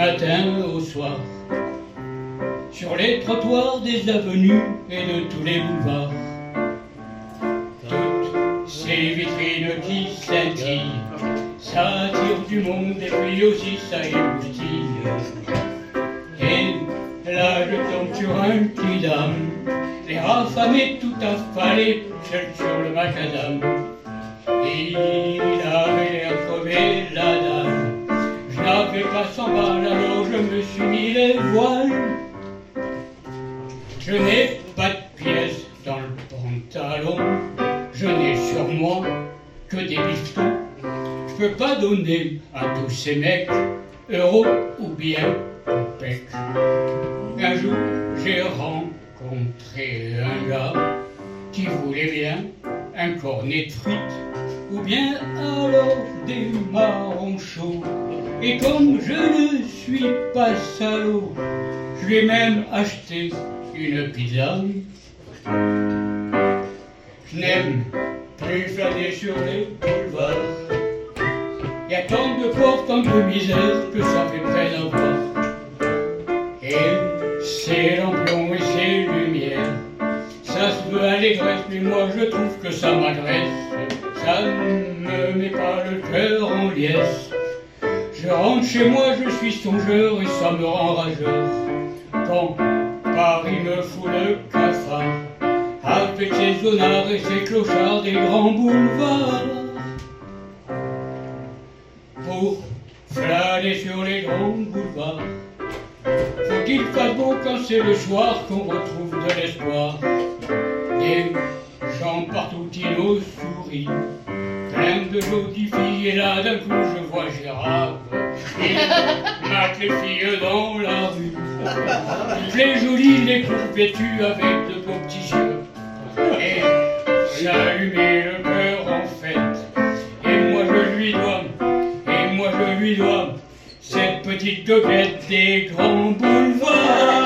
matin au soir, sur les trottoirs des avenues et de tous les boulevards. Toutes ces vitrines qui scintillent, ça attire du monde et puis aussi ça émoustille. Et là je tombe sur un petit dame, l'air affamé, tout affalé, seul sur le macadam. Il avait l'air crevé, la dame. Je n'avais pas 100 balles, alors je me suis mis les voiles. Je n'ai pas de pièces dans le pantalon, je n'ai sur moi que des bifetons. Je peux pas donner à tous ces mecs euros ou bien pec. Un jour, j'ai rencontré un gars qui voulait bien un cornet de frites ou bien alors des marrons chauds. Et comme je ne suis pas salaud, je lui ai même acheté une pizza. Je n'aime plus flâner sur les boulevards. Y a tant de pauvres, tant de misère que ça fait peine à voir. Et ces lampions et ces lumières, ça se veut allégresse, mais moi je trouve que ça m'agresse. Ça ne me met pas le cœur en liesse. Je rentre chez moi, je suis songeur et ça me rend rageur. Quand Paris me fout le cafard, avec ses zonards et ses clochards des grands boulevards. Pour flâner sur les grands boulevards, faut qu'il fasse beau quand c'est le soir qu'on retrouve de l'espoir. Des gens partout qui nous sourient, plein de jolies filles, et là d'un coup je vois Gérard. Il mate les filles dans la rue, toutes les jolies, les courtes vêtues avec de beaux petits yeux. Et j'allumais le cœur en fête, et moi je lui dois cette petite goguette des grands boulevards.